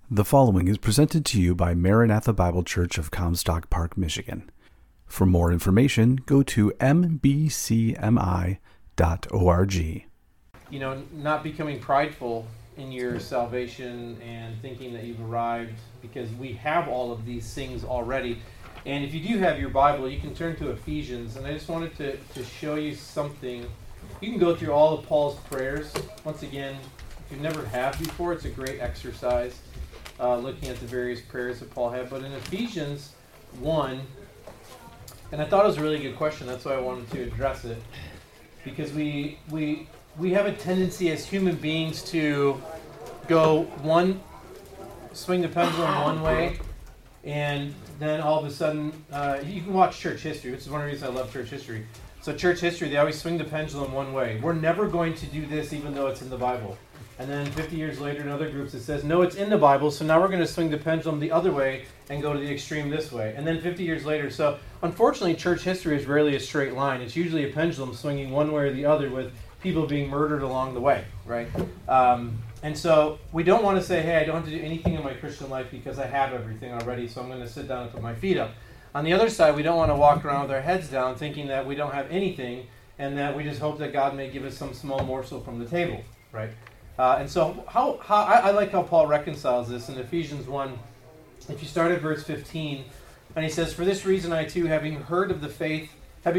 The following is presented to you by Maranatha Bible Church of Comstock Park, Michigan. For more information, go to mbcmi.org. You know, not becoming prideful in your salvation and thinking that you've arrived, because we have all of these things already. And if you do have your Bible, you can turn to Ephesians. And I just wanted to show you something. You can go through all of Paul's prayers. Once again, if you never have before, it's a great exercise. Looking at the various prayers that Paul had. But in Ephesians 1, and I thought it was a really good question, that's why I wanted to address it, because we have a tendency as human beings to swing the pendulum one way, and then all of a sudden, you can watch church history, which is one of the reasons I love church history. So church history, they always swing the pendulum one way. We're never going to do this even though it's in the Bible. And then 50 years later in other groups it says, no, it's in the Bible, so now we're going to swing the pendulum the other way and go to the extreme this way. And then 50 years later, so unfortunately church history is rarely a straight line. It's usually a pendulum swinging one way or the other with people being murdered along the way, right? And so we don't want to say, hey, I don't have to do anything in my Christian life because I have everything already, so I'm going to sit down and put my feet up. On the other side, we don't want to walk around with our heads down thinking that we don't have anything and that we just hope that God may give us some small morsel from the table, right? And so how I like how Paul reconciles this in Ephesians 1. If you start at verse 15, and he says, "For this reason I too, having heard of the faith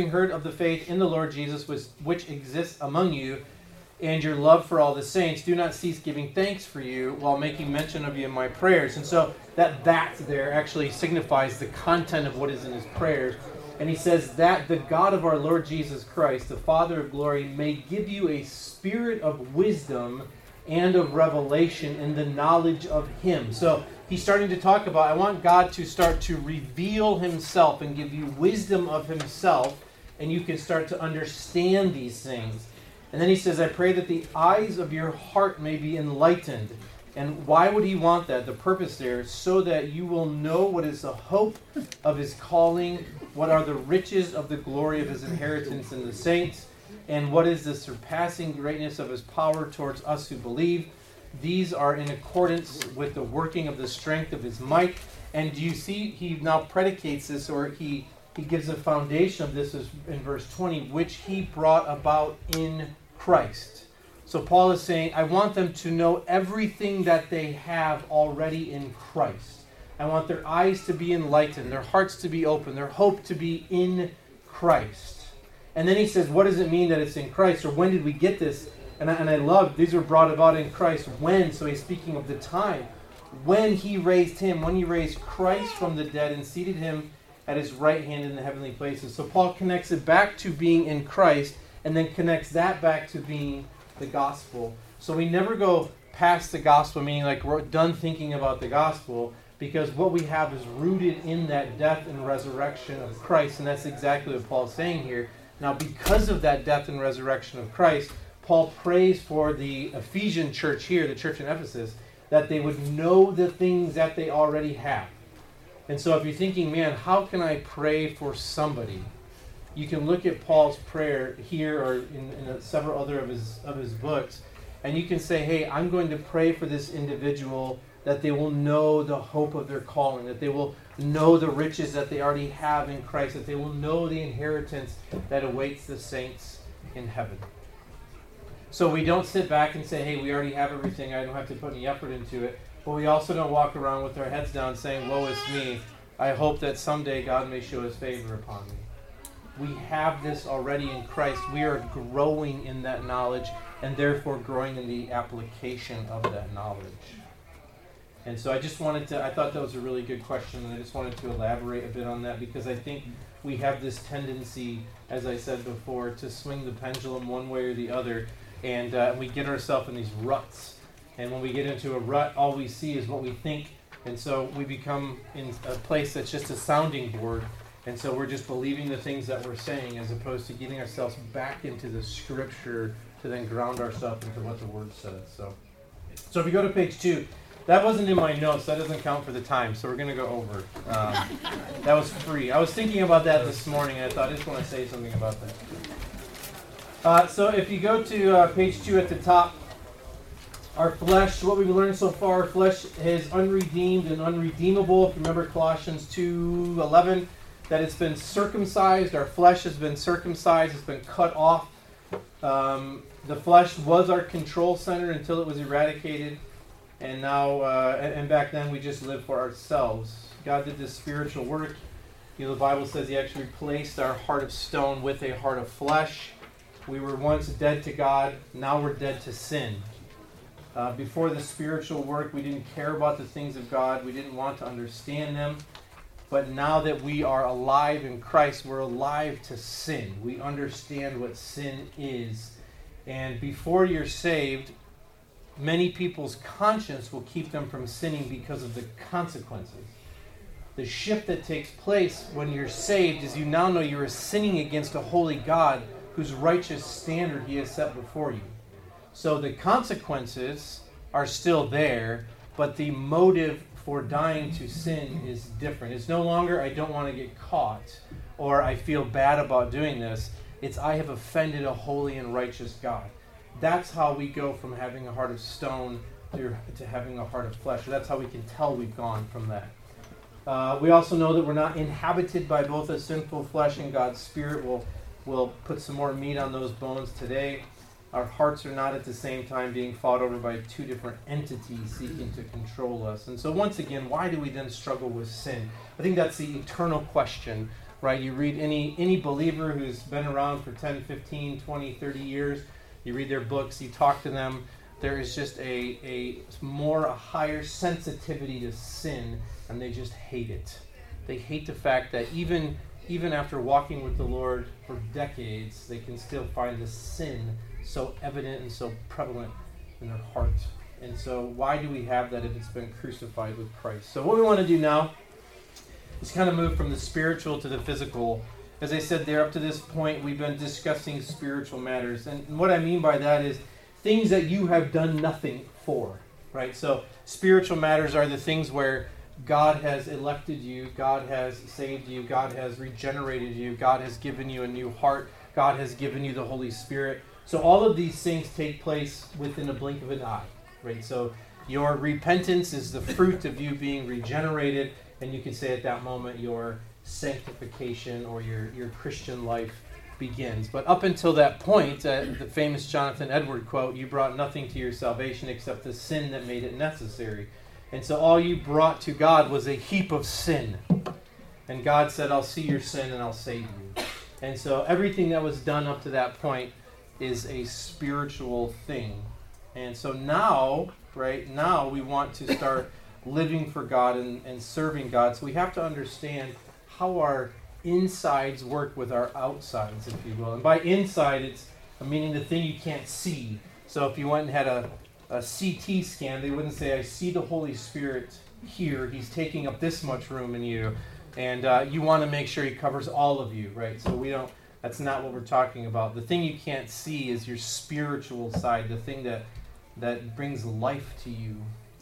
in the Lord Jesus which exists among you, and your love for all the saints, do not cease giving thanks for you while making mention of you in my prayers." And so that there actually signifies the content of what is in his prayers. And he says that the God of our Lord Jesus Christ, the Father of glory, may give you a spirit of wisdom and of revelation in the knowledge of him. So he's starting to talk about, I want God to start to reveal himself and give you wisdom of himself, and you can start to understand these things. And then he says, I pray that the eyes of your heart may be enlightened. And why would he want that? The purpose there, so that you will know what is the hope of his calling, what are the riches of the glory of his inheritance in the saints, and what is the surpassing greatness of his power towards us who believe. These are in accordance with the working of the strength of his might. And do you see, he now predicates this, or he gives a foundation of this in verse 20, which he brought about in Christ. So Paul is saying, I want them to know everything that they have already in Christ. I want their eyes to be enlightened, their hearts to be open, their hope to be in Christ. And then he says, what does it mean that it's in Christ? Or when did we get this? And I love, these were brought about in Christ. When? So he's speaking of the time. When he raised Christ from the dead and seated him at his right hand in the heavenly places. So Paul connects it back to being in Christ, and then connects that back to being the gospel. So we never go past the gospel, meaning like we're done thinking about the gospel, because what we have is rooted in that death and resurrection of Christ. And that's exactly what Paul's saying here. Now, because of that death and resurrection of Christ, Paul prays for the Ephesian church here, the church in Ephesus, that they would know the things that they already have. And so if you're thinking, man, how can I pray for somebody? You can look at Paul's prayer here or in several other of his books, and you can say, hey, I'm going to pray for this individual that they will know the hope of their calling, that they will know the riches that they already have in Christ, that they will know the inheritance that awaits the saints in heaven. So we don't sit back and say, hey, we already have everything, I don't have to put any effort into it. But we also don't walk around with our heads down saying, woe is me, I hope that someday God may show his favor upon me. We have this already in Christ. We are growing in that knowledge, and therefore growing in the application of that knowledge. And so I thought that was a really good question, and I just wanted to elaborate a bit on that, because I think we have this tendency, as I said before, to swing the pendulum one way or the other, and we get ourselves in these ruts. And when we get into a rut, all we see is what we think, and so we become in a place that's just a sounding board, and so we're just believing the things that we're saying, as opposed to getting ourselves back into the Scripture to then ground ourselves into what the Word says. So if you go to page 2, that wasn't in my notes. That doesn't count for the time, so we're going to go over. That was free. I was thinking about that this morning, and I thought I just want to say something about that. So if you go to page 2 at the top, Our flesh, what we've learned so far, flesh is unredeemed and unredeemable. If you remember Colossians 2:11, that it's been circumcised. Our flesh has been circumcised. It's been cut off. The flesh was our control center until it was eradicated. And now, and back then, we just lived for ourselves. God did this spiritual work. The Bible says He actually replaced our heart of stone with a heart of flesh. We were once dead to God. Now we're dead to sin. Before the spiritual work, we didn't care about the things of God. We didn't want to understand them. But now that we are alive in Christ, we're alive to sin. We understand what sin is. And before you're saved, many people's conscience will keep them from sinning because of the consequences. The shift that takes place when you're saved is you now know you're sinning against a holy God whose righteous standard He has set before you. So the consequences are still there, but the motive for dying to sin is different. It's no longer, I don't want to get caught, or I feel bad about doing this. It's, I have offended a holy and righteous God. That's how we go from having a heart of stone to having a heart of flesh. That's how we can tell we've gone from that. We also know that we're not inhabited by both a sinful flesh and God's Spirit. We'll put some more meat on those bones today. Our hearts are not at the same time being fought over by two different entities seeking to control us. And so once again, why do we then struggle with sin? I think that's the eternal question, right? You read any believer who's been around for 10, 15, 20, 30 years, you read their books, you talk to them, there is just a higher sensitivity to sin, and they just hate it. They hate the fact that even after walking with the Lord for decades, they can still find the sin so evident and so prevalent in their heart. And so why do we have that if it's been crucified with Christ? So what we want to do now is kind of move from the spiritual to the physical. As I said there, up to this point, we've been discussing spiritual matters. And what I mean by that is things that you have done nothing for, right? So spiritual matters are the things where God has elected you, God has saved you, God has regenerated you, God has given you a new heart, God has given you the Holy Spirit. So all of these things take place within a blink of an eye, right? So your repentance is the fruit of you being regenerated, and you can say at that moment your sanctification or your Christian life begins. But up until that point, the famous Jonathan Edward quote, you brought nothing to your salvation except the sin that made it necessary. And so all you brought to God was a heap of sin. And God said, I'll see your sin and I'll save you. And so everything that was done up to that point is a spiritual thing. And so now, right, now we want to start living for God and serving God. So we have to understand how our insides work with our outsides, if you will. And by inside, it's meaning the thing you can't see. So if you went and had a CT scan, they wouldn't say, I see the Holy Spirit here. He's taking up this much room in you. And you want to make sure He covers all of you, right? So that's not what we're talking about. The thing you can't see is your spiritual side, the thing that brings life to you.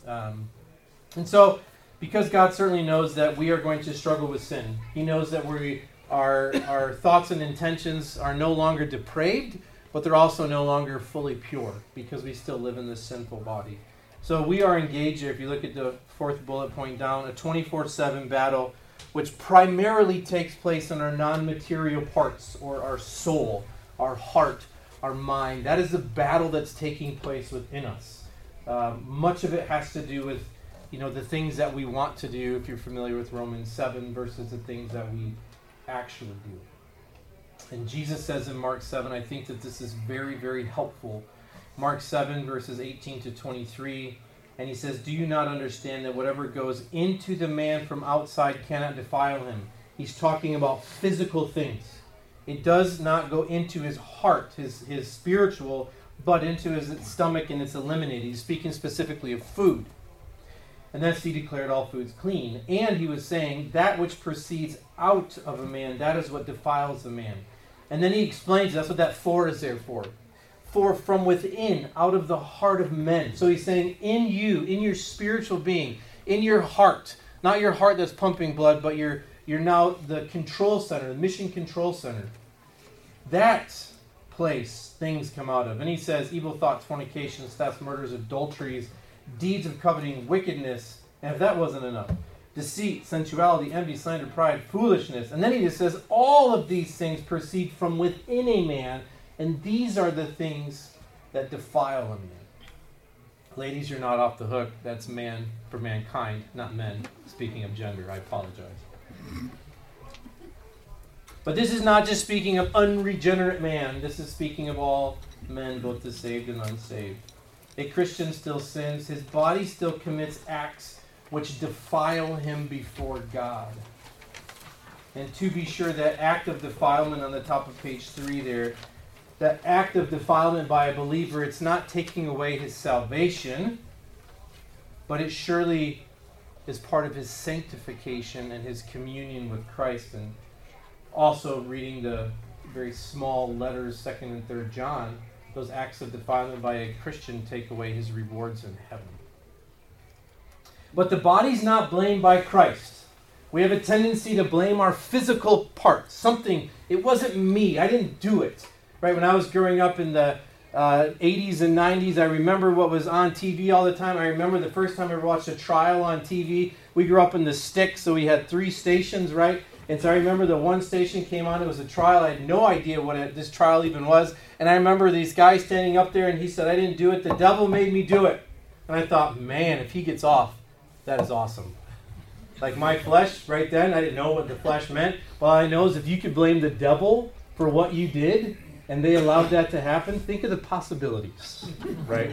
And so, because God certainly knows that we are going to struggle with sin, He knows that our thoughts and intentions are no longer depraved, but they're also no longer fully pure because we still live in this sinful body. So we are engaged here, if you look at the fourth bullet point down, a 24/7 battle which primarily takes place in our non-material parts, or our soul, our heart, our mind. That is the battle that's taking place within us. Much of it has to do with, the things that we want to do, if you're familiar with Romans 7, versus the things that we actually do. And Jesus says in Mark 7, I think that this is very, very helpful. Mark 7, verses 18 to 23, and He says, do you not understand that whatever goes into the man from outside cannot defile him? He's talking about physical things. It does not go into his heart, his spiritual, but into his stomach, and it's eliminated. He's speaking specifically of food. And thus He declared all foods clean. And He was saying, that which proceeds out of a man, that is what defiles a man. And then He explains, that's what that for is there for. For from within, out of the heart of men. So He's saying, in you, in your spiritual being, in your heart, not your heart that's pumping blood, but you're now the control center, the mission control center. That place things come out of. And he says, evil thoughts, fornications, thefts, murders, adulteries, deeds of coveting, wickedness. And if that wasn't enough, deceit, sensuality, envy, slander, pride, foolishness. And then he just says, all of these things proceed from within a man, and these are the things that defile a man. Ladies, you're not off the hook. That's man for mankind, not men. Speaking of gender, I apologize. But this is not just speaking of unregenerate man. This is speaking of all men, both the saved and unsaved. A Christian still sins. His body still commits acts which defile him before God. And to be sure, that act of defilement on the top of page 3 there, that act of defilement by a believer, it's not taking away his salvation, but it surely is part of his sanctification and his communion with Christ. And also reading the very small letters, 2nd and 3rd John, those acts of defilement by a Christian take away his rewards in heaven. But the body's not blamed by Christ. We have a tendency to blame our physical parts. Something, it wasn't me, I didn't do it. Right, when I was growing up in the 80s and 90s, I remember what was on TV all the time. I remember the first time I ever watched a trial on TV. We grew up in the sticks, so we had 3 stations, right? And so I remember the one station came on, it was a trial. I had no idea what this trial even was. And I remember these guys standing up there, and he said, I didn't do it, the devil made me do it. And I thought, man, if he gets off, that is awesome. Like my flesh, right then, I didn't know what the flesh meant. All I know is if you could blame the devil for what you did, and they allowed that to happen, think of the possibilities, right?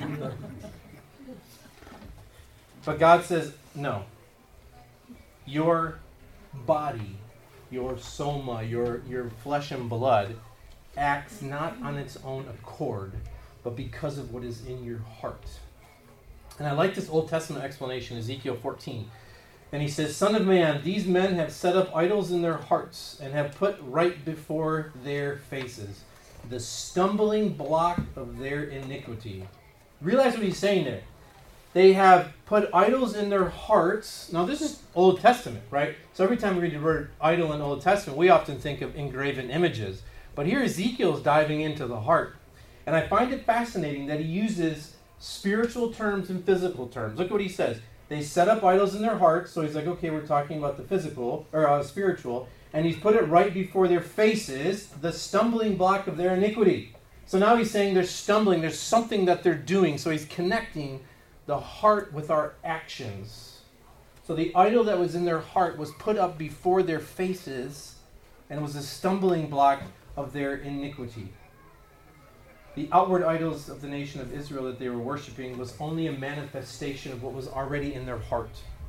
But God says, no. Your body, your soma, your flesh and blood acts not on its own accord, but because of what is in your heart. And I like this Old Testament explanation, Ezekiel 14. And he says, Son of man, these men have set up idols in their hearts and have put right before their faces the stumbling block of their iniquity. Realize what he's saying there. They have put idols in their hearts. Now this is Old Testament, right? So every time we read the word idol in Old Testament, we often think of engraven images. But here Ezekiel is diving into the heart. And I find it fascinating that he uses spiritual terms and physical terms. Look what he says. They set up idols in their hearts. So he's like, okay, we're talking about the physical, or spiritual. And he's put it right before their faces, the stumbling block of their iniquity. So now he's saying they're stumbling. There's something that they're doing. So he's connecting the heart with our actions. So the idol that was in their heart was put up before their faces and was a stumbling block of their iniquity. The outward idols of the nation of Israel that they were worshiping was only a manifestation of what was already in their heart.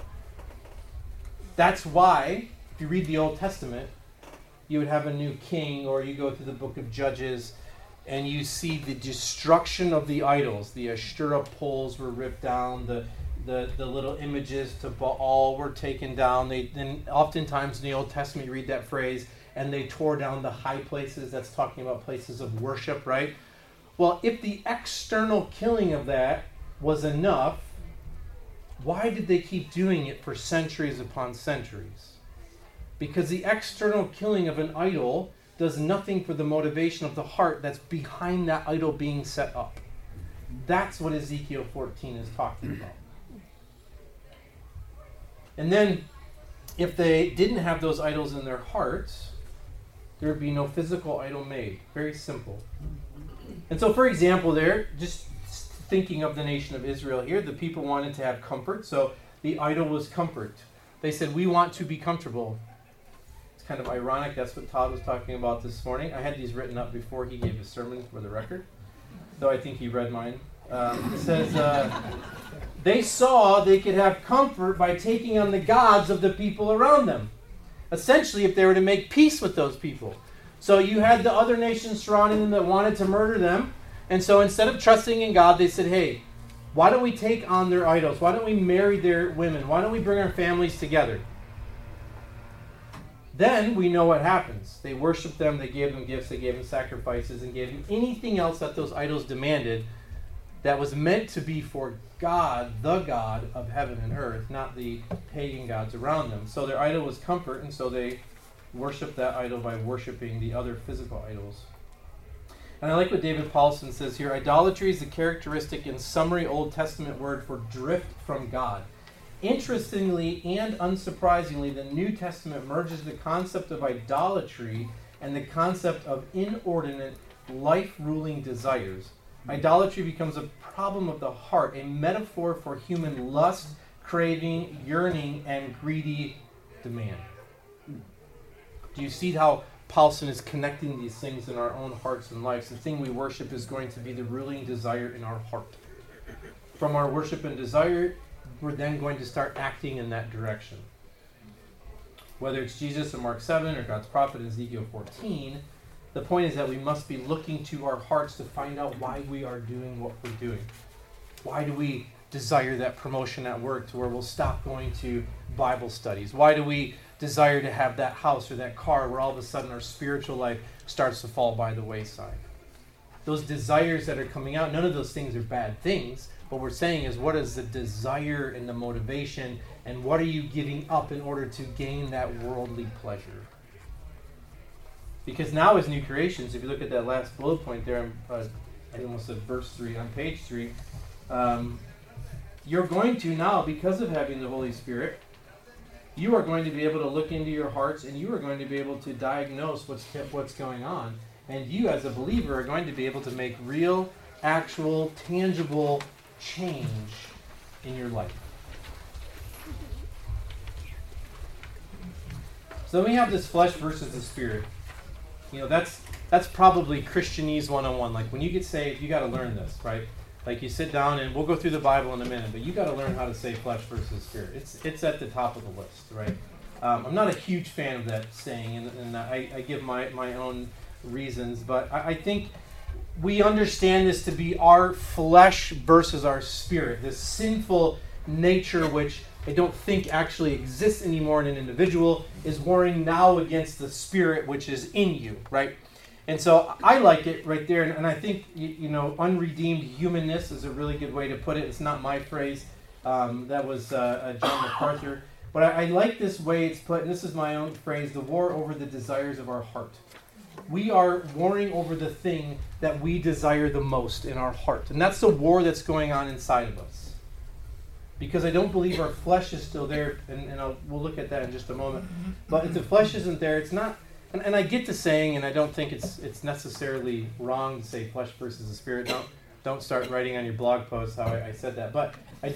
That's why, if you read the Old Testament, you would have a new king, or you go to the book of Judges, and you see the destruction of the idols. The Ashtoreth poles were ripped down. The little images to Baal were taken down. Then oftentimes in the Old Testament you read that phrase, and they tore down the high places. That's talking about places of worship, right? Well, if the external killing of that was enough, why did they keep doing it for centuries upon centuries? Because the external killing of an idol does nothing for the motivation of the heart that's behind that idol being set up. That's what Ezekiel 14 is talking about. And then, if they didn't have those idols in their hearts, there would be no physical idol made. Very simple. And so, for example, there, just thinking of the nation of Israel here, the people wanted to have comfort, so the idol was comfort. They said, we want to be comfortable. Kind of ironic. That's what Todd was talking about this morning. I had these written up before he gave his sermon for the record, though I think he read mine. It says, they saw they could have comfort by taking on the gods of the people around them. Essentially, if they were to make peace with those people. So you had the other nations surrounding them that wanted to murder them. And so instead of trusting in God, they said, hey, why don't we take on their idols? Why don't we marry their women? Why don't we bring our families together? Then we know what happens. They worshiped them, they gave them gifts, they gave them sacrifices, and gave them anything else that those idols demanded that was meant to be for God, the God of heaven and earth, not the pagan gods around them. So their idol was comfort, and so they worshiped that idol by worshiping the other physical idols. And I like what David Paulson says here. Idolatry is the characteristic and summary Old Testament word for drift from God. Interestingly and unsurprisingly, the New Testament merges the concept of idolatry and the concept of inordinate, life-ruling desires. Idolatry becomes a problem of the heart, a metaphor for human lust, craving, yearning, and greedy demand. Do you see how Paulson is connecting these things in our own hearts and lives? The thing we worship is going to be the ruling desire in our heart. From our worship and desire, we're then going to start acting in that direction. Whether it's Jesus in Mark 7 or God's prophet in Ezekiel 14, the point is that we must be looking to our hearts to find out why we are doing what we're doing. Why do we desire that promotion at work to where we'll stop going to Bible studies? Why do we desire to have that house or that car where all of a sudden our spiritual life starts to fall by the wayside? Those desires that are coming out, none of those things are bad things. What we're saying is, what is the desire and the motivation, and what are you giving up in order to gain that worldly pleasure? Because now as new creations, if you look at that last bullet point there, I almost said verse 3, on page 3, you're going to now, because of having the Holy Spirit, you are going to be able to look into your hearts, and you are going to be able to diagnose what's going on. And you, as a believer, are going to be able to make real, actual, tangible change in your life. So then we have this flesh versus the spirit. You know, that's probably Christianese 101. Like when you get saved, you got to learn this, right? Like you sit down, and we'll go through the Bible in a minute, but you got to learn how to say flesh versus spirit. It's at the top of the list, right? I'm not a huge fan of that saying, and I give my own reasons, but I think we understand this to be our flesh versus our spirit, this sinful nature which I don't think actually exists anymore in an individual is warring now against the spirit which is in you, right? And so I like it right there, and I think, unredeemed humanness is a really good way to put it. It's not my phrase. That was John MacArthur. But I like this way it's put, and this is my own phrase, the war over the desires of our heart. We are warring over the thing that we desire the most in our heart. And that's the war that's going on inside of us. Because I don't believe our flesh is still there, and we'll look at that in just a moment. But if the flesh isn't there, it's not. And I get the saying, and I don't think it's necessarily wrong to say flesh versus the spirit. Don't start writing on your blog posts how I said that. But I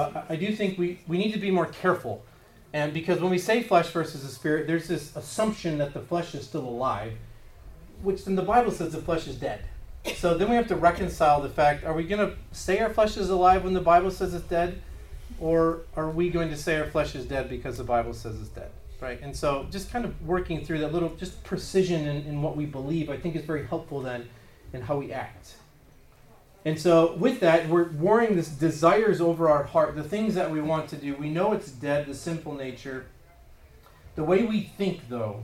do think we need to be more careful. And because when we say flesh versus the spirit, there's this assumption that the flesh is still alive, which then the Bible says the flesh is dead. So then we have to reconcile the fact, are we going to say our flesh is alive when the Bible says it's dead? Or are we going to say our flesh is dead because the Bible says it's dead? Right? And so just kind of working through that little just precision in what we believe, I think is very helpful then in how we act. And so with that, we're warring this desires over our heart, the things that we want to do. We know it's dead, the sinful nature. The way we think, though,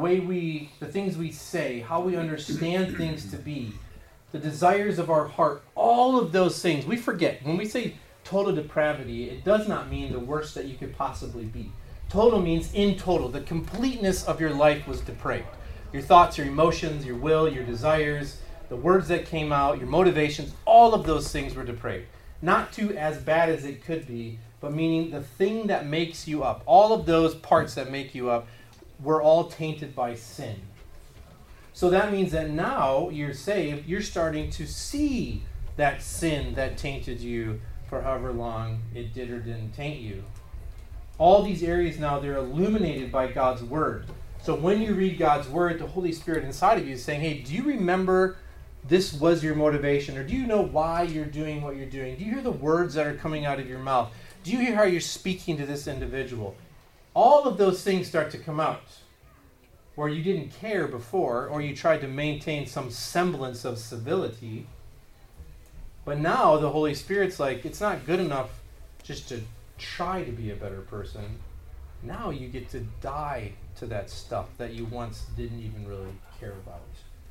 the things we say, how we understand things to be, the desires of our heart, all of those things, we forget. When we say total depravity, it does not mean the worst that you could possibly be. Total means in total. The completeness of your life was depraved. Your thoughts, your emotions, your will, your desires, the words that came out, your motivations, all of those things were depraved. Not to as bad as it could be, but meaning the thing that makes you up, all of those parts that make you up, were all tainted by sin. So that means that now you're saved, you're starting to see that sin that tainted you for however long it did or didn't taint you. All these areas now, they're illuminated by God's Word. So when you read God's Word, the Holy Spirit inside of you is saying, hey, do you remember this was your motivation? Or do you know why you're doing what you're doing? Do you hear the words that are coming out of your mouth? Do you hear how you're speaking to this individual? All of those things start to come out. Where you didn't care before, or you tried to maintain some semblance of civility. But now the Holy Spirit's like, it's not good enough just to try to be a better person. Now you get to die to that stuff that you once didn't even really care about.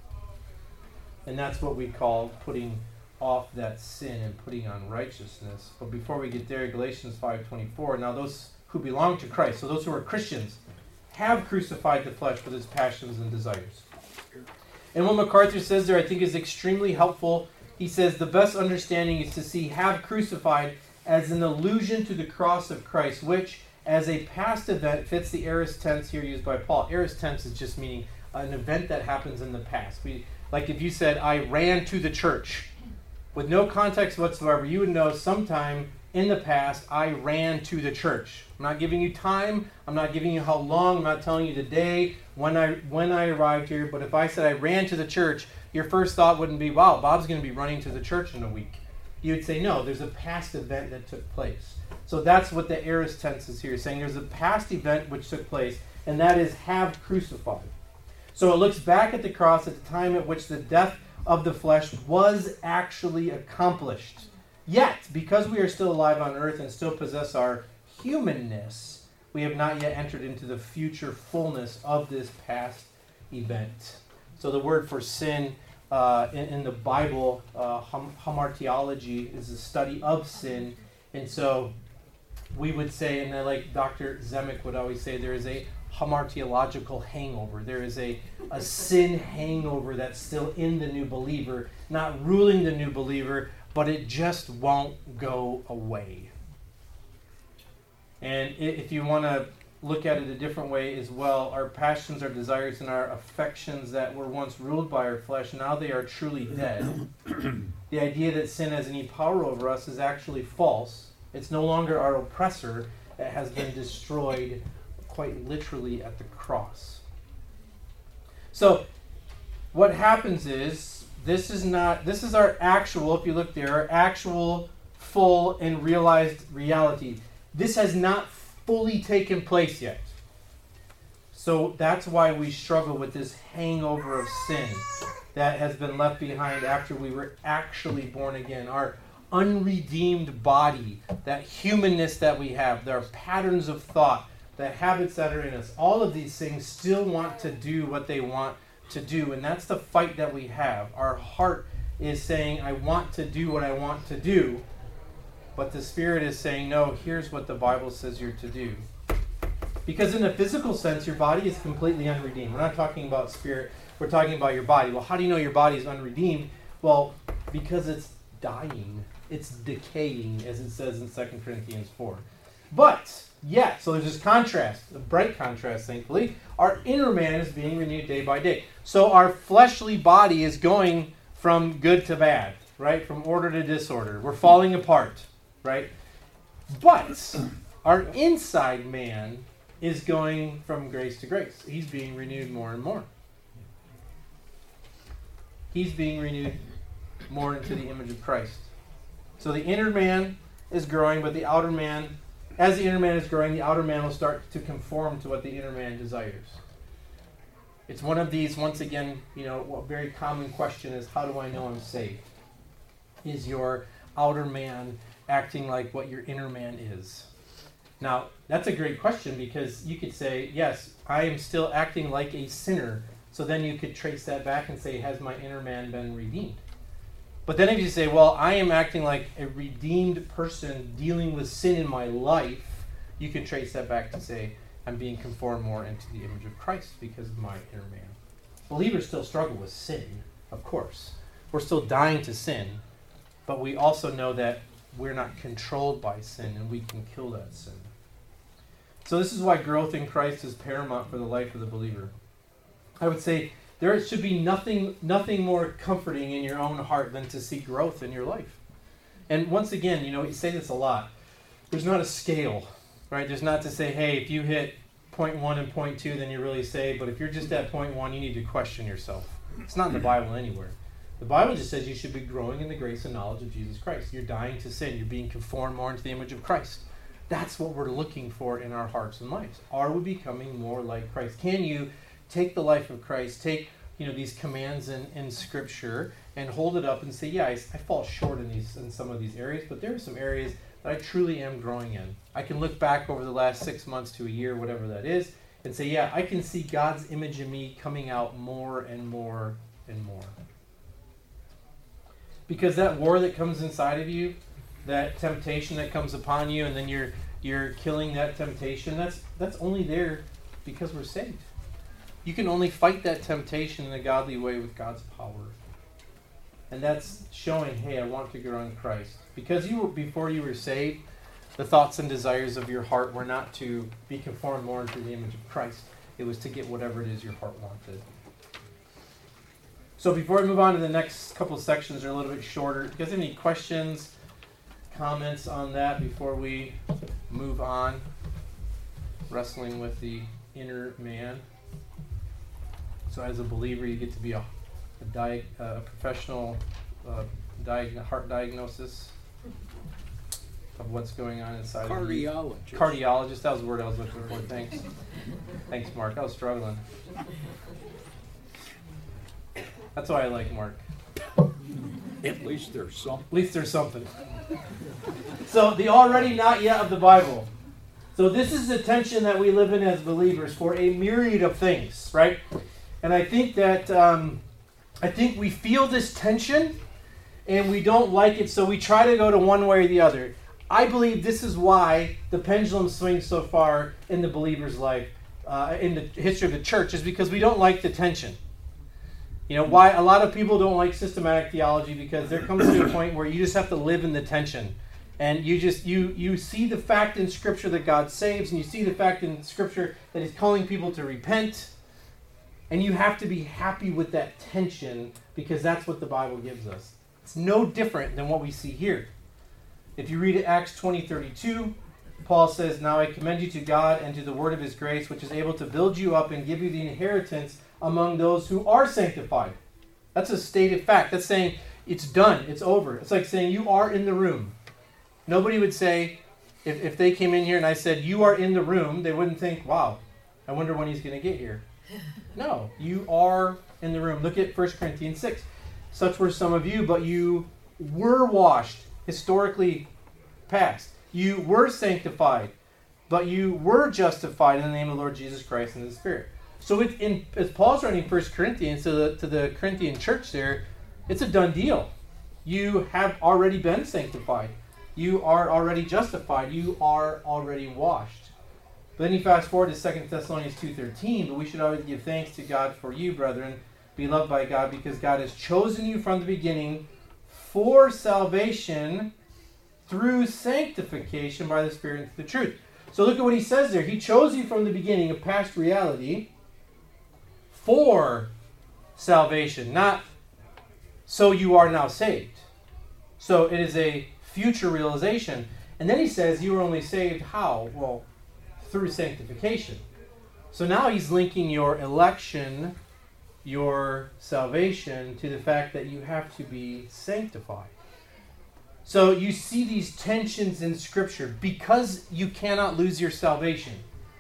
And that's what we call putting off that sin and putting on righteousness. But before we get there, Galatians 5:24, now those who belong to Christ, so those who are Christians, have crucified the flesh with its passions and desires. And what MacArthur says there I think is extremely helpful. He says the best understanding is to see have crucified as an allusion to the cross of Christ, which as a past event fits the aorist tense here used by Paul. Aorist tense is just meaning an event that happens in the past. Like if you said, I ran to the church, with no context whatsoever, you would know sometime in the past I ran to the church. I'm not giving you time. I'm not giving you how long. I'm not telling you the day when I arrived here. But if I said I ran to the church, your first thought wouldn't be, wow, Bob's going to be running to the church in a week. You would say, no, there's a past event that took place. So that's what the aorist tense is here, saying there's a past event which took place, and that is have crucified. So it looks back at the cross at the time at which the death of the flesh was actually accomplished. Yet, because we are still alive on earth and still possess our humanness, we have not yet entered into the future fullness of this past event. So the word for sin in the Bible, hamartiology, is the study of sin. And so we would say, and like Dr. Zemek would always say, there is a hamartiological hangover. There is a sin hangover that's still in the new believer, not ruling the new believer, but it just won't go away. And if you want to look at it a different way as well, our passions, our desires, and our affections that were once ruled by our flesh, now they are truly dead. The idea that sin has any power over us is actually false. It's no longer our oppressor. It has been destroyed quite literally at the cross. So what happens is, this is our actual, if you look there, our actual, full, and realized reality. This has not fully taken place yet. So that's why we struggle with this hangover of sin that has been left behind after we were actually born again. Our unredeemed body, that humanness that we have, our patterns of thought, the habits that are in us, all of these things still want to do what they want to do. And that's the fight that we have. Our heart is saying, I want to do what I want to do. But the Spirit is saying, no, here's what the Bible says you're to do. Because in a physical sense, your body is completely unredeemed. We're not talking about spirit. We're talking about your body. Well, how do you know your body is unredeemed? Well, because it's dying. It's decaying, as it says in 2 Corinthians 4. But, yet, so there's this contrast, a bright contrast, thankfully. Our inner man is being renewed day by day. So our fleshly body is going from good to bad, right? From order to disorder. We're falling apart, right? But our inside man is going from grace to grace. He's being renewed more and more. He's being renewed more into the image of Christ. So the inner man is growing, but the outer man, as the inner man is growing, the outer man will start to conform to what the inner man desires. It's one of these, once again, a very common question is, how do I know I'm saved? Is your outer man acting like what your inner man is? Now, that's a great question, because you could say, yes, I am still acting like a sinner. So then you could trace that back and say, has my inner man been redeemed? But then if you say, well, I am acting like a redeemed person dealing with sin in my life, you could trace that back to say, I'm being conformed more into the image of Christ because of my inner man. Believers still struggle with sin, of course. We're still dying to sin, but we also know that we're not controlled by sin and we can kill that sin. So this is why growth in Christ is paramount for the life of the believer. I would say there should be nothing more comforting in your own heart than to see growth in your life. And once again, you say this a lot. There's not a scale, right? There's not to say, hey, if you hit point 1 and point 2, then you're really saved. But if you're just at point 1, you need to question yourself. It's not in the Bible anywhere. The Bible just says you should be growing in the grace and knowledge of Jesus Christ. You're dying to sin. You're being conformed more into the image of Christ. That's what we're looking for in our hearts and lives. Are we becoming more like Christ? Can you take the life of Christ, take these commands in Scripture, and hold it up and say, yeah, I fall short in some of these areas, but there are some areas that I truly am growing in. I can look back over the last 6 months to a year, whatever that is, and say, yeah, I can see God's image in me coming out more and more and more. Because that war that comes inside of you, that temptation that comes upon you, and then you're killing that temptation, that's only there because we're saved. You can only fight that temptation in a godly way with God's power. And that's showing, hey, I want to grow in Christ. Because before you were saved, the thoughts and desires of your heart were not to be conformed more into the image of Christ. It was to get whatever it is your heart wanted. So before we move on to the next couple of sections, they're a little bit shorter. Do you guys have any questions, comments on that before we move on? Wrestling with the inner man. So as a believer, you get to be a professional heart diagnosis of what's going on inside of you. Cardiologist. That was the word I was looking for. Thanks. Thanks, Mark. I was struggling. That's why I like Mark. At least there's something. At least there's something. So the already not yet of the Bible. So this is the tension that we live in as believers for a myriad of things, right? And I think that we feel this tension and we don't like it, so we try to go to one way or the other. I believe this is why the pendulum swings so far in the believer's life, in the history of the church, is because we don't like the tension. You know, why a lot of people don't like systematic theology, because there comes to a point where you just have to live in the tension. And you see the fact in Scripture that God saves, and you see the fact in Scripture that He's calling people to repent. And you have to be happy with that tension, because that's what the Bible gives us. It's no different than what we see here. If you read it, Acts 20:32, Paul says, "Now I commend you to God and to the word of His grace, which is able to build you up and give you the inheritance among those who are sanctified." That's a stated fact. That's saying it's done. It's over. It's like saying you are in the room. Nobody would say, if they came in here and I said, you are in the room, they wouldn't think, wow, I wonder when he's going to get here. No, you are in the room. Look at 1 Corinthians 6. Such were some of you, but you were washed, historically past. You were sanctified, but you were justified in the name of the Lord Jesus Christ and the Spirit. So as Paul's writing 1 Corinthians to the Corinthian church there, it's a done deal. You have already been sanctified. You are already justified. You are already washed. But then you fast forward to 2 Thessalonians 2:13, but we should always give thanks to God for you, brethren, beloved by God, because God has chosen you from the beginning for salvation through sanctification by the Spirit and the truth. So look at what he says there. He chose you from the beginning of past reality for salvation, not so you are now saved. So it is a future realization. And then he says you were only saved how? Well, through sanctification. So now he's linking your election, your salvation, to the fact that you have to be sanctified. So you see these tensions in Scripture because you cannot lose your salvation.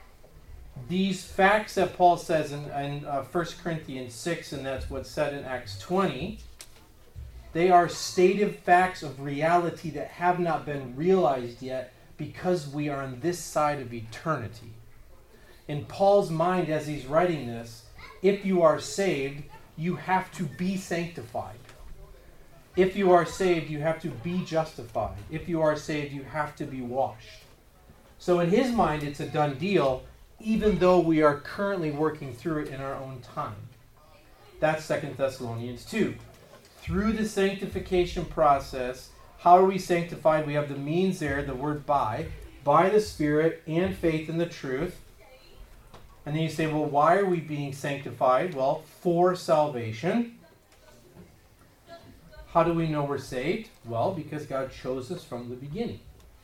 These facts that Paul says in 1 Corinthians 6, and that's what's said in Acts 20, they are stated facts of reality that have not been realized yet because we are on this side of eternity. In Paul's mind, as he's writing this, if you are saved, you have to be sanctified. If you are saved, you have to be justified. If you are saved, you have to be washed. So in his mind, it's a done deal, even though we are currently working through it in our own time. That's 2 Thessalonians 2. Through the sanctification process, how are we sanctified? We have the means there, the word by the Spirit and faith in the truth. And then you say, well, why are we being sanctified? Well, for salvation. How do we know we're saved? Well, because God chose us from the beginning.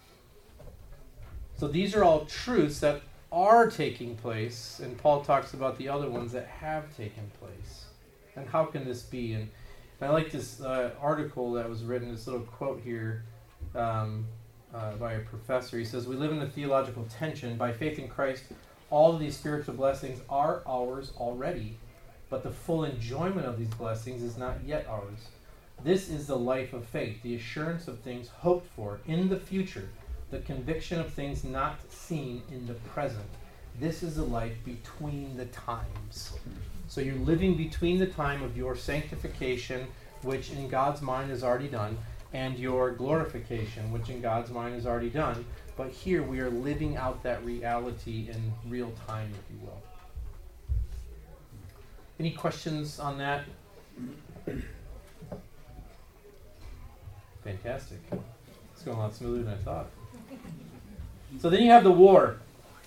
So these are all truths that are taking place, and Paul talks about the other ones that have taken place. And how can this be? And I like this article that was written, this little quote here by a professor. He says, we live in a theological tension. By faith in Christ, all of these spiritual blessings are ours already, but the full enjoyment of these blessings is not yet ours. This is the life of faith, the assurance of things hoped for in the future, the conviction of things not seen in the present. This is the life between the times. So you're living between the time of your sanctification, which in God's mind is already done, and your glorification, which in God's mind is already done. But here we are living out that reality in real time, if you will. Any questions on that? Fantastic. It's going a lot smoother than I thought. So then you have the war.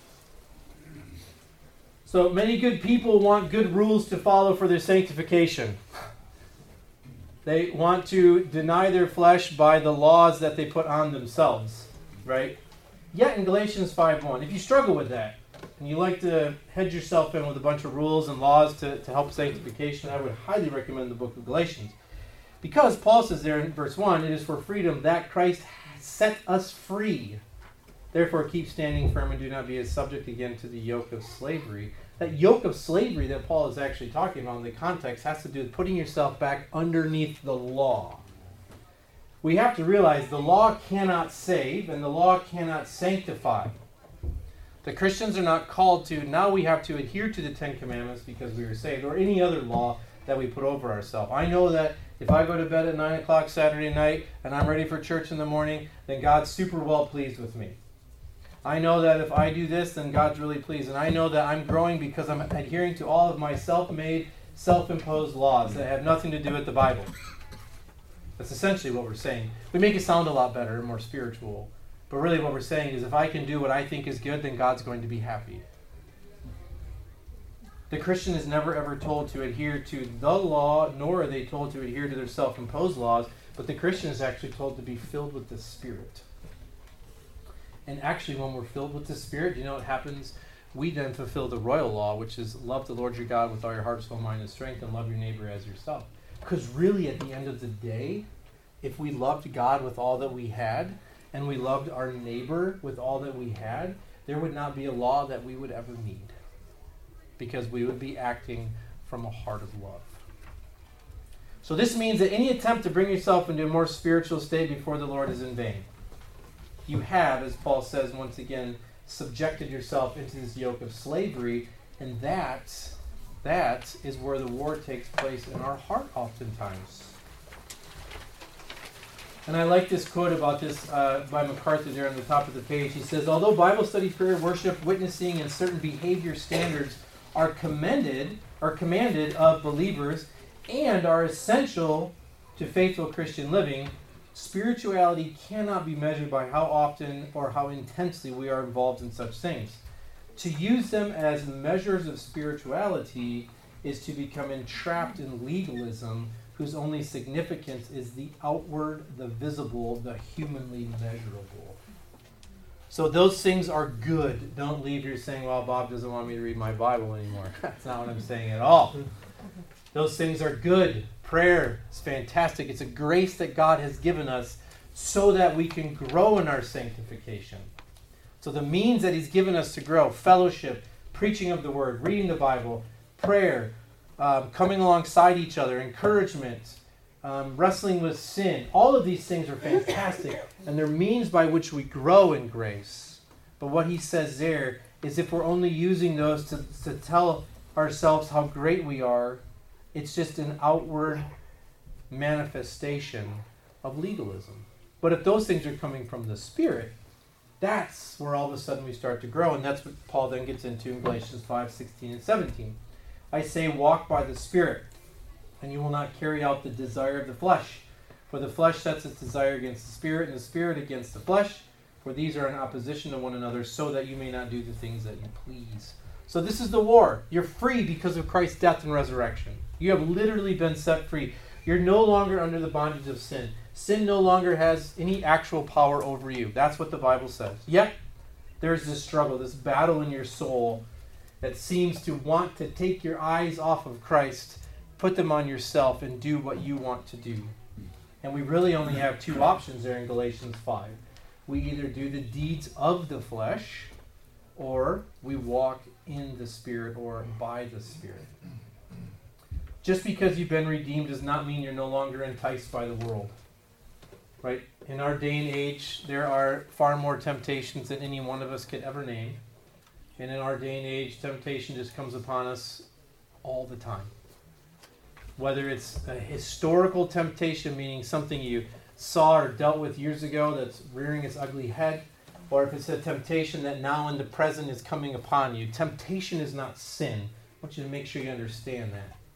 So many good people want good rules to follow for their sanctification. They want to deny their flesh by the laws that they put on themselves, right? Yet in Galatians 5:1, if you struggle with that, and you like to hedge yourself in with a bunch of rules and laws to help sanctification, I would highly recommend the book of Galatians. Because Paul says there in verse 1, it is for freedom that Christ has set us free. Therefore keep standing firm and do not be as subject again to the yoke of slavery. That yoke of slavery that Paul is actually talking about in the context has to do with putting yourself back underneath the law. We have to realize the law cannot save and the law cannot sanctify. The Christians are not called to, now we have to adhere to the Ten Commandments because we were saved, or any other law that we put over ourselves. I know that if I go to bed at 9 o'clock Saturday night and I'm ready for church in the morning, then God's super well pleased with me. I know that if I do this, then God's really pleased. And I know that I'm growing because I'm adhering to all of my self-made, self-imposed laws that have nothing to do with the Bible. That's essentially what we're saying. We make it sound a lot better and more spiritual. But really what we're saying is if I can do what I think is good, then God's going to be happy. The Christian is never ever told to adhere to the law, nor are they told to adhere to their self-imposed laws, but the Christian is actually told to be filled with the Spirit. And actually, when we're filled with the Spirit, you know what happens? We then fulfill the royal law, which is love the Lord your God with all your heart, soul, mind, and strength, and love your neighbor as yourself. Because really, at the end of the day, if we loved God with all that we had, and we loved our neighbor with all that we had, there would not be a law that we would ever need. Because we would be acting from a heart of love. So this means that any attempt to bring yourself into a more spiritual state before the Lord is in vain. You have, as Paul says once again, subjected yourself into this yoke of slavery, and that is where the war takes place in our heart oftentimes. And I like this quote about this by MacArthur there on the top of the page. He says, although Bible study, prayer, worship, witnessing, and certain behavior standards are commanded of believers and are essential to faithful Christian living, spirituality cannot be measured by how often or how intensely we are involved in such things. To use them as measures of spirituality is to become entrapped in legalism, whose only significance is the outward, the visible, the humanly measurable. So those things are good. Don't leave here saying, well, Bob doesn't want me to read my Bible anymore. That's not what I'm saying at all. Those things are good. Prayer is fantastic. It's a grace that God has given us so that we can grow in our sanctification. So the means that He's given us to grow, fellowship, preaching of the Word, reading the Bible, prayer, coming alongside each other, encouragement, wrestling with sin. All of these things are fantastic, and they're means by which we grow in grace. But what he says there is if we're only using those to tell ourselves how great we are, it's just an outward manifestation of legalism. But if those things are coming from the Spirit, that's where all of a sudden we start to grow, and that's what Paul then gets into in Galatians 5, 16, and 17. I say, walk by the Spirit, and you will not carry out the desire of the flesh. For the flesh sets its desire against the Spirit, and the Spirit against the flesh. For these are in opposition to one another, so that you may not do the things that you please. So this is the war. You're free because of Christ's death and resurrection. You have literally been set free. You're no longer under the bondage of sin. Sin no longer has any actual power over you. That's what the Bible says. Yet, there's this struggle, this battle in your soul that seems to want to take your eyes off of Christ, put them on yourself, and do what you want to do. And we really only have two options there in Galatians 5. We either do the deeds of the flesh, or we walk in the Spirit or by the Spirit. Just because you've been redeemed does not mean you're no longer enticed by the world. Right? In our day and age, there are far more temptations than any one of us could ever name. And in our day and age, temptation just comes upon us all the time. Whether it's a historical temptation, meaning something you saw or dealt with years ago that's rearing its ugly head, or if it's a temptation that now in the present is coming upon you. Temptation is not sin. I want you to make sure you understand that.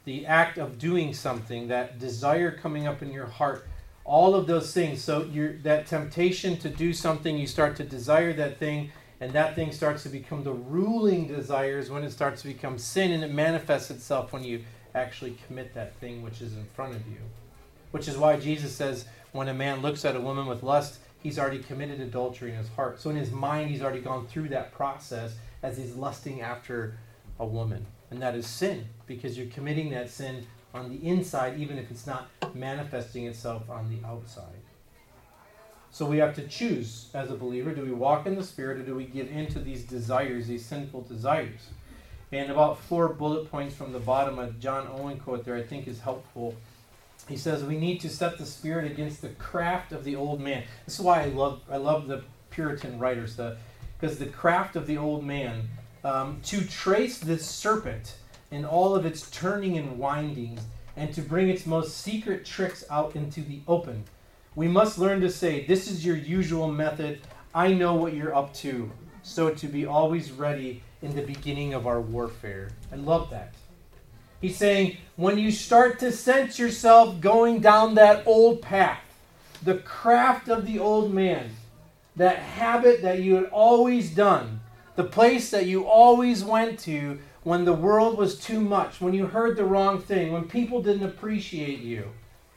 the act of doing something, that desire coming up in your heart, all of those things. So that temptation to do something, you start to desire that thing, and that thing starts to become the ruling desires when it starts to become sin, and it manifests itself when you actually commit that thing which is in front of you. Which is why Jesus says when a man looks at a woman with lust, he's already committed adultery in his heart. So in his mind, he's already gone through that process as he's lusting after a woman. And that is sin, because you're committing that sin on the inside, even if it's not manifesting itself on the outside. So we have to choose as a believer, do we walk in the Spirit or do we give in to these desires, these sinful desires? And about 4 bullet points from the bottom, a John Owen quote there I think is helpful. He says, we need to set the spirit against the craft of the old man. This is why I love the Puritan writers, because the craft of the old man, to trace this serpent in all of its turning and windings, and to bring its most secret tricks out into the open. We must learn to say, this is your usual method. I know what you're up to. So to be always ready in the beginning of our warfare. I love that. He's saying, when you start to sense yourself going down that old path, the craft of the old man, that habit that you had always done, the place that you always went to when the world was too much, when you heard the wrong thing, when people didn't appreciate you,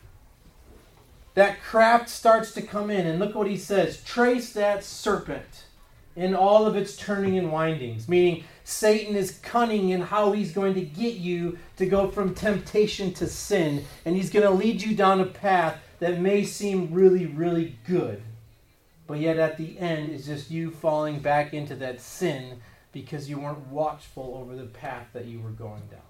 that craft starts to come in. And look what he says, trace that serpent in all of its turning and windings, meaning Satan is cunning in how he's going to get you to go from temptation to sin, and he's going to lead you down a path that may seem really, really good, but yet at the end is just you falling back into that sin because you weren't watchful over the path that you were going down.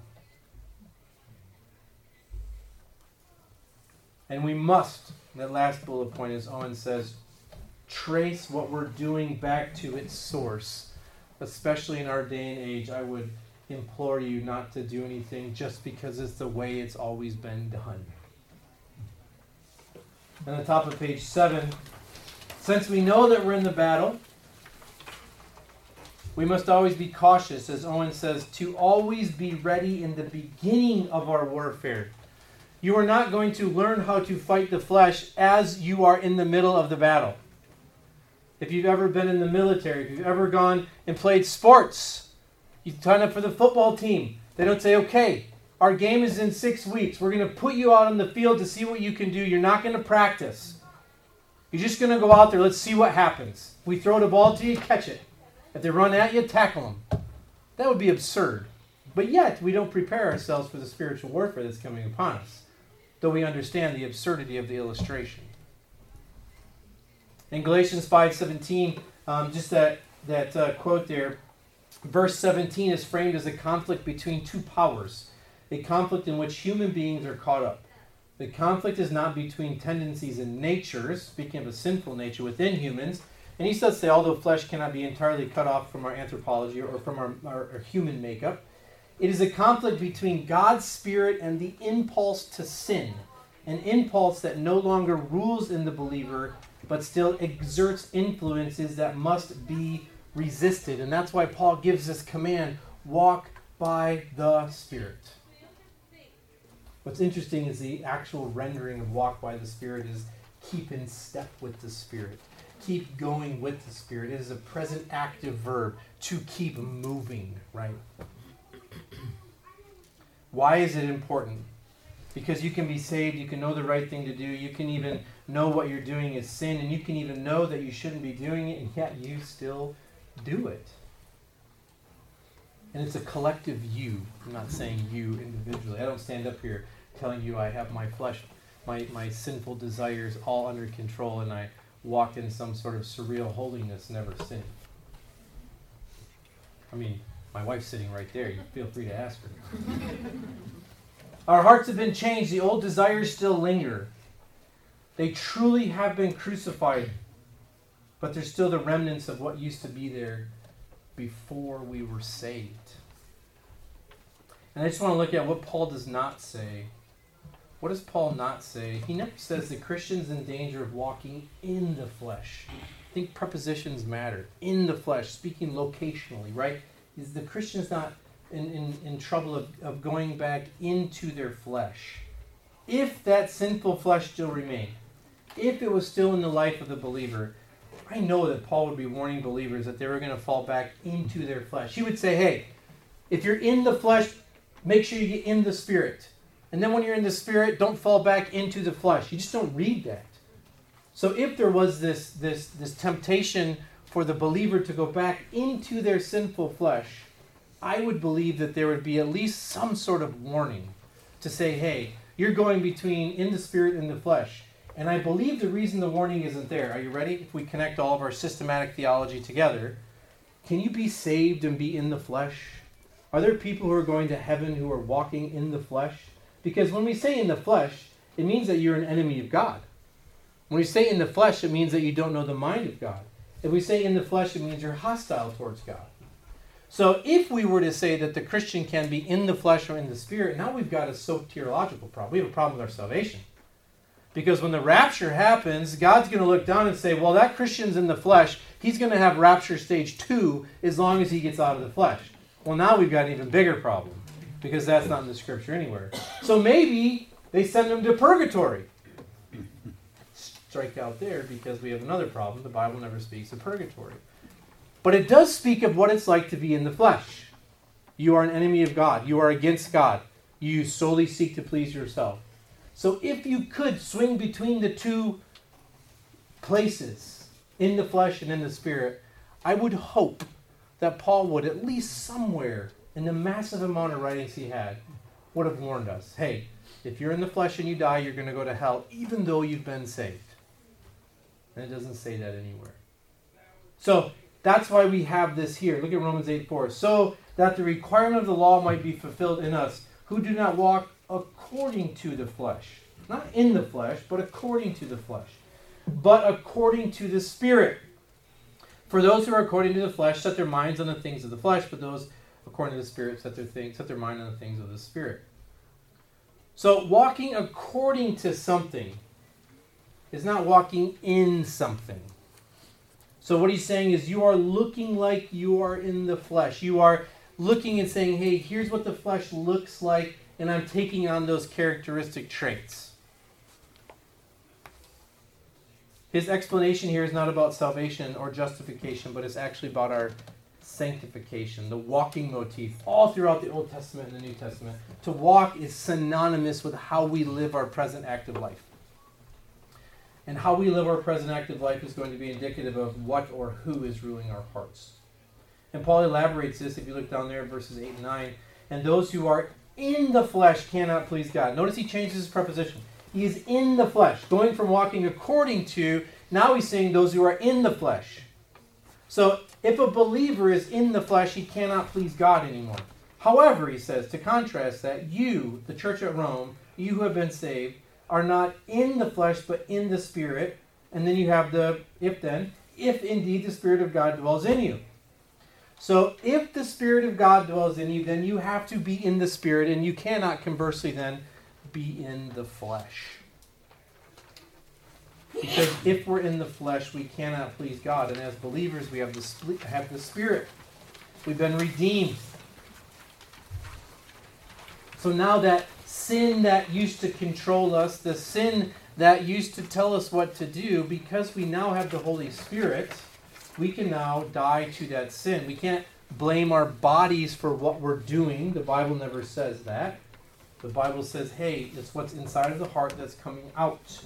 And we must, that last bullet point, as Owen says, trace what we're doing back to its source. Especially in our day and age, I would implore you not to do anything just because it's the way it's always been done. On the top of page 7, since we know that we're in the battle, we must always be cautious, as Owen says, to always be ready in the beginning of our warfare. You are not going to learn how to fight the flesh as you are in the middle of the battle. If you've ever been in the military, if you've ever gone and played sports, you sign up for the football team. They don't say, okay, our game is in 6 weeks. We're going to put you out on the field to see what you can do. You're not going to practice. You're just going to go out there. Let's see what happens. We throw the ball to you, catch it. If they run at you, tackle them. That would be absurd. But yet, we don't prepare ourselves for the spiritual warfare that's coming upon us, though we understand the absurdity of the illustration. In Galatians 5:17, just that quote there, verse 17 is framed as a conflict between two powers, a conflict in which human beings are caught up. The conflict is not between tendencies and natures, speaking of a sinful nature within humans, and he does say, although flesh cannot be entirely cut off from our anthropology or from our human makeup, it is a conflict between God's Spirit and the impulse to sin, an impulse that no longer rules in the believer, but still exerts influences that must be resisted. And that's why Paul gives this command, walk by the Spirit. What's interesting is the actual rendering of walk by the Spirit is keep in step with the Spirit. Keep going with the Spirit. It is a present active verb, to keep moving, right? Why is it important? Because you can be saved, you can know the right thing to do, you can even know what you're doing is sin, and you can even know that you shouldn't be doing it, and yet you still do it. And it's a collective you. I'm not saying you individually. I don't stand up here telling you I have my flesh, my sinful desires all under control, and I walk in some sort of surreal holiness, never sin. I mean, my wife's sitting right there. You feel free to ask her. Our hearts have been changed. The old desires still linger. They truly have been crucified, but there's still the remnants of what used to be there before we were saved. And I just want to look at what Paul does not say. What does Paul not say? He never says the Christian's in danger of walking in the flesh. I think prepositions matter. In the flesh, speaking locationally, right? Is the Christian's not in trouble of going back into their flesh. If that sinful flesh still remained, if it was still in the life of the believer, I know that Paul would be warning believers that they were going to fall back into their flesh. He would say, hey, if you're in the flesh, make sure you get in the Spirit. And then when you're in the Spirit, don't fall back into the flesh. You just don't read that. So if there was this temptation for the believer to go back into their sinful flesh, I would believe that there would be at least some sort of warning to say, hey, you're going between in the Spirit and the flesh. And I believe the reason the warning isn't there, are you ready? If we connect all of our systematic theology together, can you be saved and be in the flesh? Are there people who are going to heaven who are walking in the flesh? Because when we say in the flesh, it means that you're an enemy of God. When we say in the flesh, it means that you don't know the mind of God. If we say in the flesh, it means you're hostile towards God. So if we were to say that the Christian can be in the flesh or in the Spirit, now we've got a soteriological problem. We have a problem with our salvation. Because when the rapture happens, God's going to look down and say, well, that Christian's in the flesh. He's going to have rapture stage 2 as long as he gets out of the flesh. Well, now we've got an even bigger problem because that's not in the Scripture anywhere. So maybe they send him to purgatory. Strike out there because we have another problem. The Bible never speaks of purgatory. But it does speak of what it's like to be in the flesh. You are an enemy of God. You are against God. You solely seek to please yourself. So if you could swing between the two places, in the flesh and in the Spirit, I would hope that Paul would, at least somewhere in the massive amount of writings he had, would have warned us, hey, if you're in the flesh and you die, you're going to go to hell, even though you've been saved. And it doesn't say that anywhere. So that's why we have this here. Look at Romans 8:4. So that the requirement of the law might be fulfilled in us, who do not walk according to the flesh. Not in the flesh, but according to the flesh. But according to the Spirit. For those who are according to the flesh set their minds on the things of the flesh, but those according to the Spirit set their mind on the things of the Spirit. So walking according to something is not walking in something. So what he's saying is you are looking like you are in the flesh. You are looking and saying, hey, here's what the flesh looks like, and I'm taking on those characteristic traits. His explanation here is not about salvation or justification, but it's actually about our sanctification, the walking motif, all throughout the Old Testament and the New Testament. To walk is synonymous with how we live our present active life. And how we live our present active life is going to be indicative of what or who is ruling our hearts. And Paul elaborates this, if you look down there, verses 8 and 9. And those who are in the flesh cannot please God. Notice he changes his preposition. He is in the flesh. Going from walking according to, now he's saying those who are in the flesh. So if a believer is in the flesh, he cannot please God anymore. However, he says, to contrast that, you, the church at Rome, you who have been saved, are not in the flesh, but in the Spirit. And then you have the if indeed the Spirit of God dwells in you. So if the Spirit of God dwells in you, then you have to be in the Spirit, and you cannot conversely then be in the flesh. Because if we're in the flesh, we cannot please God. And as believers, we have the Spirit. We've been redeemed. So now that sin that used to control us, the sin that used to tell us what to do, because we now have the Holy Spirit, we can now die to that sin. We can't blame our bodies for what we're doing. The Bible never says that. The Bible says, hey, it's what's inside of the heart that's coming out.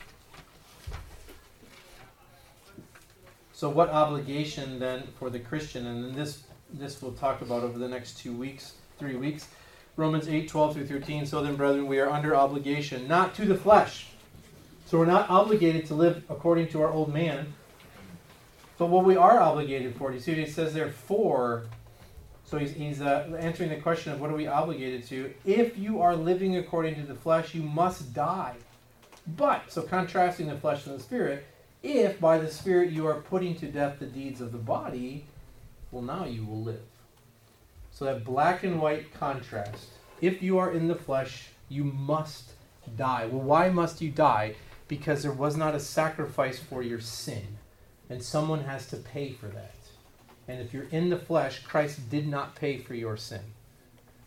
So what obligation then for the Christian, and this we'll talk about over the next 3 weeks, Romans 8:12 through 13. So then, brethren, we are under obligation, not to the flesh. So we're not obligated to live according to our old man. But what we are obligated for, do you see what he says there? For. So he's answering the question of what are we obligated to? If you are living according to the flesh, you must die. But, so contrasting the flesh and the Spirit, if by the Spirit you are putting to death the deeds of the body, well, now you will live. So that black and white contrast. If you are in the flesh, you must die. Well, why must you die? Because there was not a sacrifice for your sin. And someone has to pay for that. And if you're in the flesh, Christ did not pay for your sin.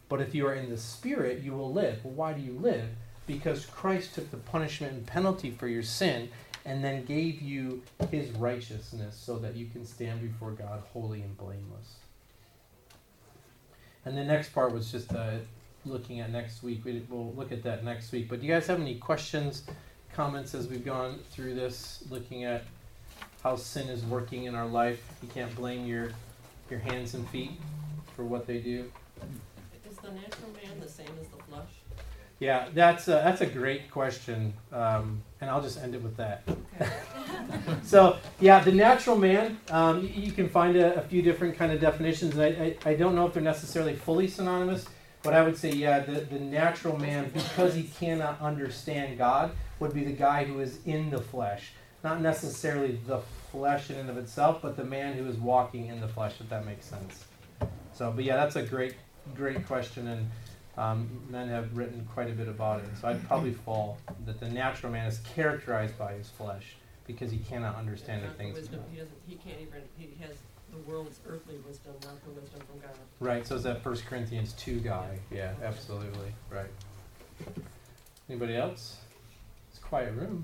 But if you are in the Spirit, you will live. Well, why do you live? Because Christ took the punishment and penalty for your sin and then gave you his righteousness so that you can stand before God holy and blameless. And the next part was just looking at next week. We'll look at that next week. But do you guys have any questions, comments as we've gone through this, looking at how sin is working in our life? You can't blame your hands and feet for what they do. Is the natural man the same as the flesh? Yeah, that's a great question, and I'll just end it with that. Okay. So, yeah, the natural man, you can find a few different kind of definitions, and I don't know if they're necessarily fully synonymous, but I would say, yeah, the natural man, because he cannot understand God, would be the guy who is in the flesh. Not necessarily the flesh in and of itself, but the man who is walking in the flesh, if that makes sense. So, but yeah, that's a great question, and men have written quite a bit about it. So I'd probably fall that the natural man is characterized by his flesh because he cannot understand the things. Wisdom. He can't even. He has the world's earthly wisdom, not the wisdom from God. Right. So is that 1 Corinthians 2 guy? Yeah, absolutely. Right. Anybody else? It's a quiet room.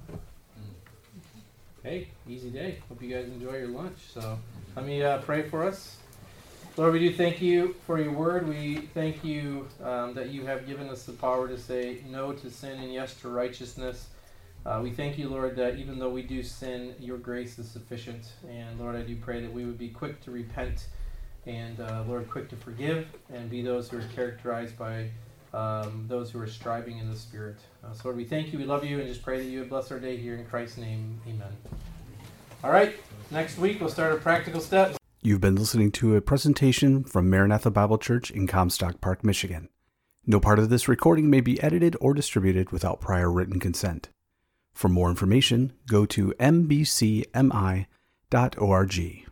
Hey, easy day. Hope you guys enjoy your lunch. So let me pray for us. Lord, we do thank you for your word. We thank you that you have given us the power to say no to sin and yes to righteousness. We thank you, Lord, that even though we do sin, your grace is sufficient. And Lord, I do pray that we would be quick to repent and, Lord, quick to forgive and be those who are characterized by those who are striving in the Spirit. So Lord, we thank you, we love you, and just pray that you would bless our day here in Christ's name. Amen. All right, next week we'll start our practical steps. You've been listening to a presentation from Maranatha Bible Church in Comstock Park, Michigan. No part of this recording may be edited or distributed without prior written consent. For more information, go to mbcmi.org.